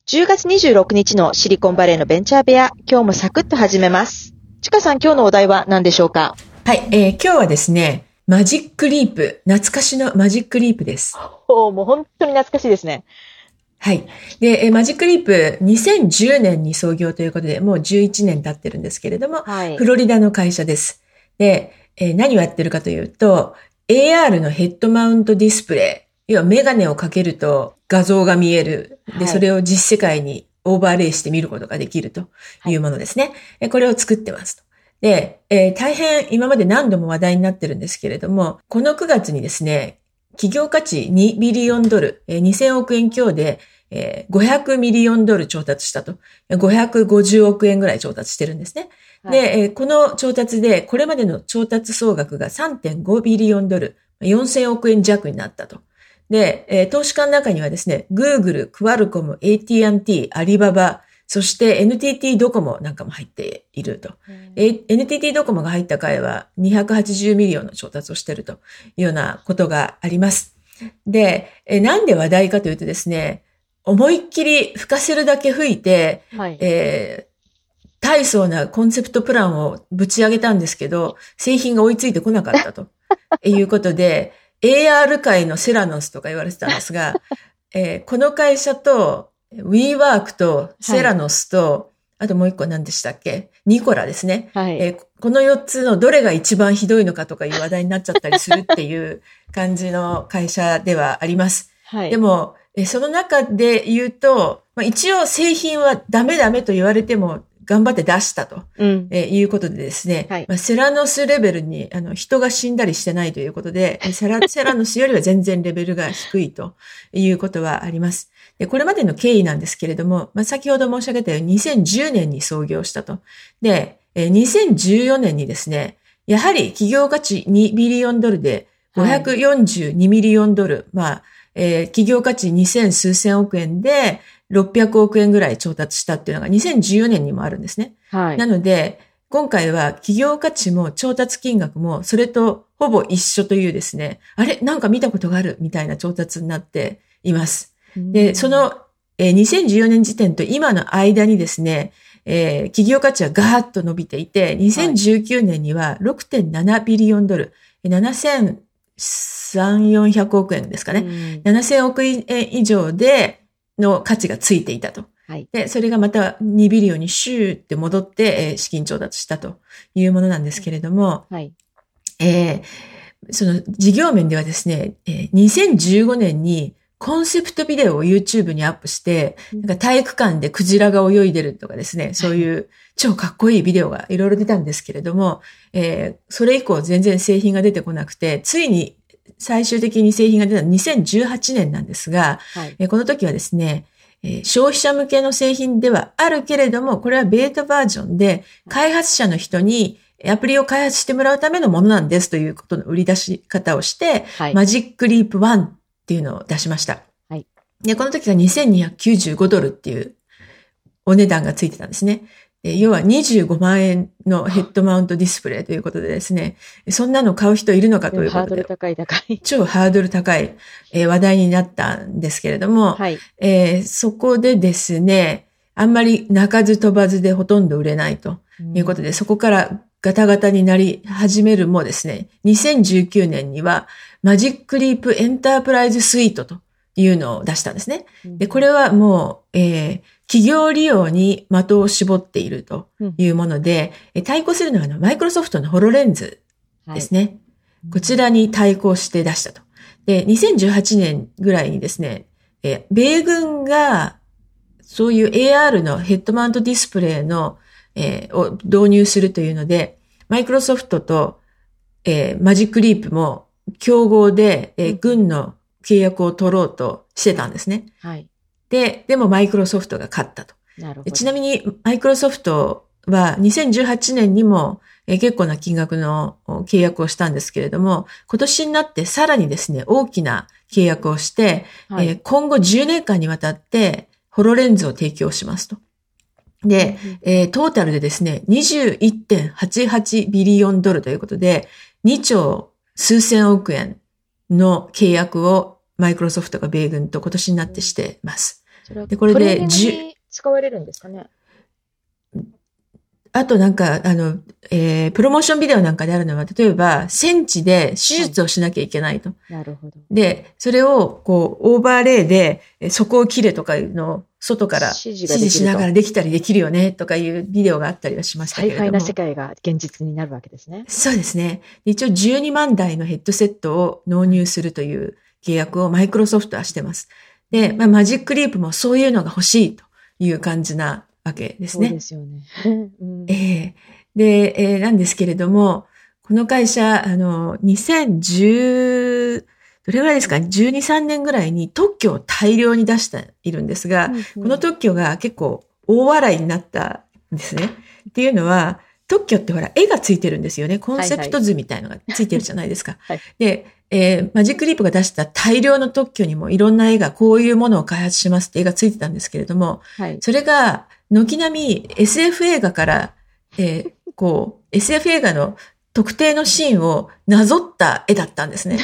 10月26日のシリコンバレーのベンチャー部屋、今日もサクッと始めます。ちかさん、今日のお題は何でしょうか？ はい、今日はですね、マジックリープ、懐かしのマジックリープです。 もう本当に懐かしいですね。 はい。で、マジックリープ2010年に創業ということで、もう11年経ってるんですけれども、はい、フロリダの会社です。で、何をやってるかというと、AR のヘッドマウントディスプレイ、要はメガネをかけると画像が見える。で、それを実世界にオーバーレイして見ることができるというものですね。はい、これを作ってますと。で、大変今まで何度も話題になってるんですけれども、この9月にですね、企業価値2ビリオンドル、2000億円強で、500ミリオンドル調達したと。550億円ぐらい調達してるんですね。はい、で、この調達で、これまでの調達総額が 3.5 ビリオンドル、4000億円弱になったと。で、投資家の中にはですね、Google、クワルコム、AT&T、アリババ、そして NTT ドコモなんかも入っていると。NTT ドコモが入った回は280ミリオンの調達をしているというようなことがあります。で、なんで話題かというとですね、思いっきり吹かせるだけ吹いて、はい、大層なコンセプトプランをぶち上げたんですけど、製品が追いついてこなかったということで、AR 界のセラノスとか言われてたんですが、この会社と WeWork とセラノスと、はい、あともう一個何でしたっけ？ニコラですね、はい、この4つのどれが一番ひどいのかとかいう話題になっちゃったりするっていう感じの会社ではあります。はい、でも、その中で言うと、一応製品はダメと言われても頑張って出したと、いうことでですね、はい、セラノスレベルに人が死んだりしてないということで、セラノスよりは全然レベルが低いということはあります。で、これまでの経緯なんですけれども、先ほど申し上げたように2010年に創業したと。で、2014年にですね、やはり企業価値2ビリオンドルで542ミリオンドル、はい、企業価値2000数千億円で600億円ぐらい調達したっていうのが2014年にもあるんですね。はい、なので、今回は企業価値も調達金額もそれとほぼ一緒というですね、あれなんか見たことがあるみたいな調達になっています。で、その2014年時点と今の間にですね、企業価値はガーッと伸びていて、2019年には 6.7 ビリオンドル、7300、400億円ですかね。7000億円以上での価値がついていたと。はい、で、それがまた2ビリオンにシューって戻って、資金調達したというものなんですけれども、はい、その事業面ではですね、2015年にコンセプトビデオを YouTube にアップして、なんか体育館でクジラが泳いでるとかですね、そういう超かっこいいビデオがいろいろ出たんですけれども、それ以降全然製品が出てこなくて、ついに最終的に製品が出たのは2018年なんですが、はい、この時はですね、消費者向けの製品ではあるけれども、これはベータバージョンで開発者の人にアプリを開発してもらうためのものなんですということの売り出し方をして、はい、マジックリープ1っていうのを出しました。はい、で、この時が2295ドルっていうお値段がついてたんですね。要は25万円のヘッドマウントディスプレイということでですね、そんなの買う人いるのかということで。 ハードル高い。 超ハードル高い、話題になったんですけれども、はい、そこでですね、あんまり鳴かず飛ばずでほとんど売れないということで、そこからガタガタになり始めるもですね、2019年にはマジックリープエンタープライズスイートというのを出したんですね。で、これはもう、企業利用に的を絞っているというもので、対抗するのはマイクロソフトのホロレンズですね。はい、こちらに対抗して出したと。で、2018年ぐらいにですね、米軍がそういう AR のヘッドマウントディスプレイの、を導入するというので、マイクロソフトと、マジックリープも競合で、軍の契約を取ろうとしてたんですね。はい。でもマイクロソフトが勝ったと。なるほど。ちなみにマイクロソフトは2018年にも結構な金額の契約をしたんですけれども、今年になってさらにですね、大きな契約をして、はい、今後10年間にわたってホロレンズを提供しますと。で、トータルでですね、21.88 ビリオンドルということで、2兆数千億円の契約をマイクロソフトが米軍と今年になってしてます。 で、これでトレーニングに使われるんですかね。 あとなんか、プロモーションビデオなんかであるのは、例えば、戦地で手術をしなきゃいけないと。 なるほど。 で、それを、オーバーレイで、そこを切れとかいうのを、外から指示しながらできたりできるよね、とかいうビデオがあったりはしましたけれども。 最快な世界が現実になるわけですね。 そうですね。一応12万台のヘッドセットを納入するという契約をマイクロソフトはしてます。で、マジックリープもそういうのが欲しいという感じなわけですね。 そうですよね。 で、なんですけれども、この会社、2010、どれぐらいですかね、12、3年ぐらいに特許を大量に出しているんですが、この特許が結構大笑いになったんですね。っていうのは、特許ってほら、絵がついてるんですよね。コンセプト図みたいのがついてるじゃないですか。で、マジックリープが出した大量の特許にもいろんな絵が、こういうものを開発しますって絵がついてたんですけれども、それが、軒並み SF 映画から、SF 映画の特定のシーンをなぞった絵だったんですね。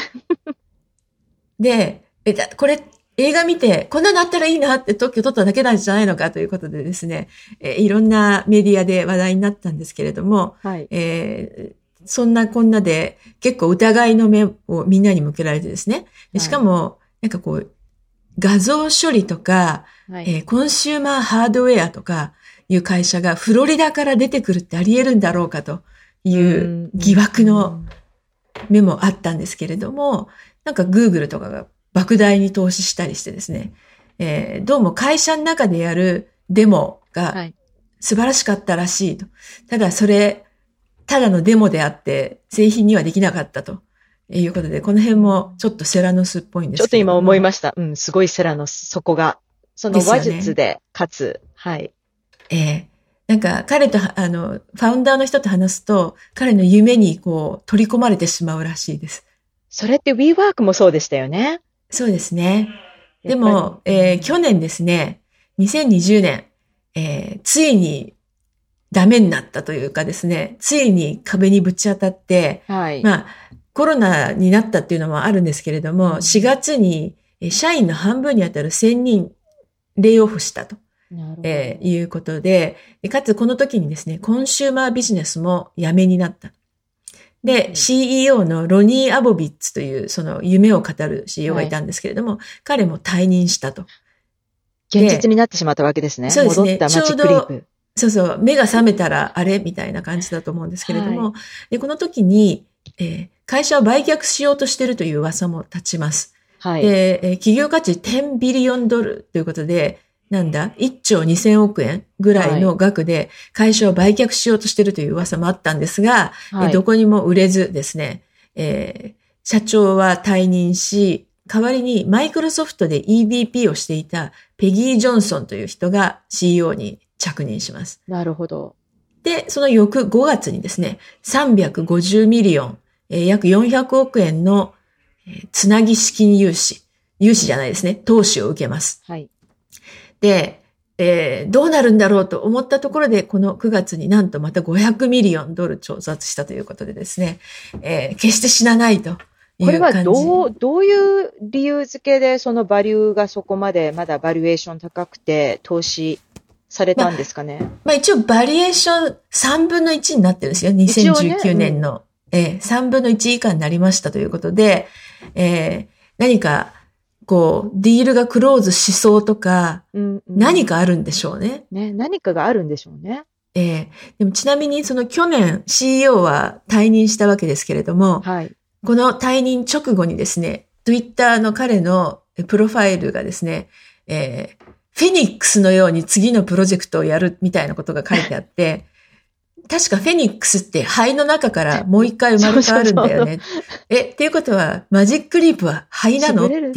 で、これ映画見てこんなのあったらいいなって特許取っただけなんじゃないのかということでですね、いろんなメディアで話題になったんですけれども、そんなこんなで結構疑いの目をみんなに向けられてですね、しかもなんか画像処理とか、コンシューマーハードウェアとかいう会社がフロリダから出てくるってあり得るんだろうかという疑惑の目もあったんですけれども、なんか Google とかが莫大に投資したりしてですね、どうも会社の中でやるデモが素晴らしかったらしいと。ただそれ、ただのデモであって製品にはできなかったということで、この辺もちょっとセラノスっぽいんですけど。 ちょっと今思いました。すごいセラノス、そこが。その話術で、かつ、 なんか彼と、ファウンダーの人と話すと、彼の夢に取り込まれてしまうらしいです。 それって WeWork もそうでしたよね。 そうですね。でも、去年ですね、2020年、ついにダメになったというかですね、ついに壁にぶち当たって、コロナになったっていうのもあるんですけれども、4月に社員の半分にあたる1000人レイオフしたと。いうことで、かつこの時にですね、コンシューマービジネスもやめになった。で、CEO のロニー・アボビッツというその夢を語る CEO がいたんですけれども、彼も退任したと。 現実になってしまったわけですね。 そうですね。 戻ったマジックリープ。 そう、目が覚めたらあれみたいな感じだと思うんですけれども、でこの時に、会社を売却しようとしているという噂も立ちます。で、企業価値$10ビリオンということで、1兆2000億円ぐらいの額で会社を売却しようとしているという噂もあったんですが、どこにも売れずですね、社長は退任し、代わりにマイクロソフトで EVP をしていたペギー・ジョンソンという人が CEO に着任します。 なるほど。 で、その翌5月にですね、350ミリオン、約400億円のつなぎ資金融資じゃないですね、投資を受けます。で、どうなるんだろうと思ったところで、この9月になんとまた$500ミリオン調達したということでですね、決して死なないという感じ。 これはどういう理由付けでそのバリューがそこまでまだバリエーション高くて投資されたんですかね。 一応バリエーション3分の1になってるんですよ。2019年の、3分の1以下になりましたということで、何かディールがクローズしそうとか、何かあるんでしょうね。 何かがあるんでしょうね。 でもちなみにその去年 CEO は退任したわけですけれども、この退任直後にですね、Twitter の彼のプロファイルがですね、フェニックスのように次のプロジェクトをやるみたいなことが書いてあって、確かフェニックスって灰の中からもう一回生まれ変わるんだよね。っていうことは、マジックリープは灰なのっていう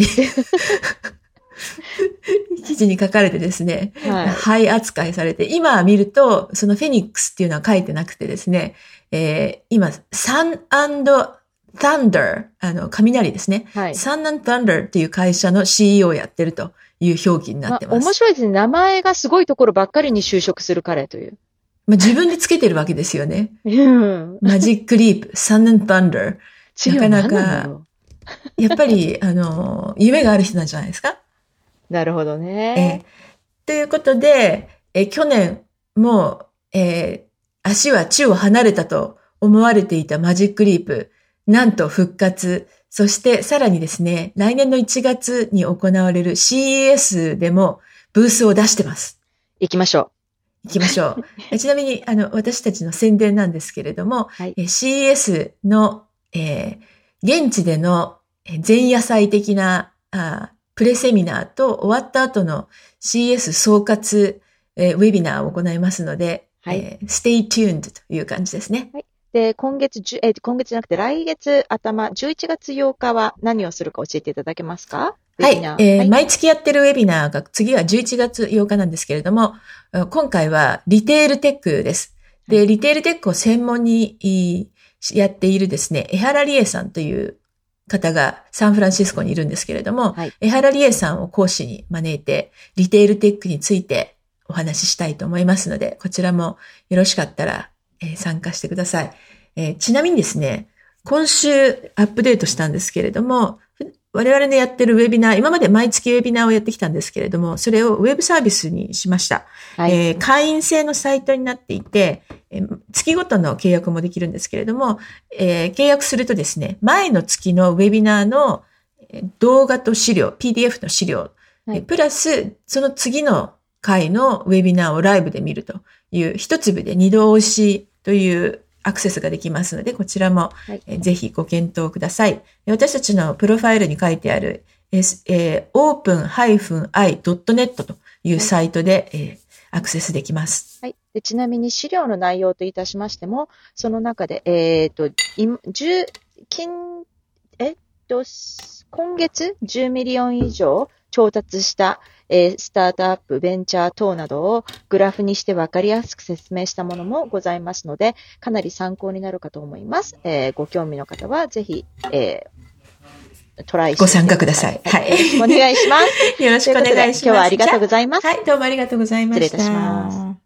記事に書かれてですね、灰扱いされて、今見ると、そのフェニックスっていうのは書いてなくてですね、今、Sun and Thunder、雷ですね。Sun and Thunder っていう会社の CEO をやってるという表記になってます。 面白いですね。名前がすごいところばっかりに就職する彼という。 自分でつけてるわけですよね。マジックリープ、Sun and Thunder。なかなか、やっぱり、夢がある人なんじゃないですか？ なるほどね。 ということで、去年も、足は地を離れたと思われていたマジックリープ、なんと復活。そしてさらにですね、来年の1月に行われる CES でもブースを出してます。 行きましょう。ちなみに、私たちの宣伝なんですけれども、はい、CES の、現地での前夜祭的なプレセミナーと終わった後の CES 総括、ウェビナーを行いますので、はい、stay tuned という感じですね。 はい。で、今月じゃなくて来月頭、11月8日は何をするか教えていただけますか？ はい、毎月やってるウェビナーが次は11月8日なんですけれども、今回はリテールテックです。で、リテールテックを専門にやっているですね、江原理恵さんという方がサンフランシスコにいるんですけれども、はい、江原理恵さんを講師に招いて、リテールテックについてお話ししたいと思いますので、こちらもよろしかったら、参加してください。ちなみにですね、今週アップデートしたんですけれども、我々のやってるウェビナー、今まで毎月ウェビナーをやってきたんですけれども、それをウェブサービスにしました。はい、会員制のサイトになっていて、月ごとの契約もできるんですけれども、契約するとですね、前の月のウェビナーの動画と資料、PDF の資料、はい、プラスその次の回のウェビナーをライブで見るという一粒で二度押しというアクセスができますので、こちらも、ぜひご検討ください。私たちのプロファイルに書いてある、open-i.net というサイトで、アクセスできます。 はい。で、ちなみに資料の内容といたしましても、その中で、今月10ミリオン以上調達したスタートアップ、ベンチャー等などをグラフにして分かりやすく説明したものもございますので、かなり参考になるかと思います。ご興味の方はぜひ、トライしてご参加ください。 はい。よろしくお願いします。 よろしくお願いします。 今日はありがとうございます。 はい、どうもありがとうございました。 失礼いたします。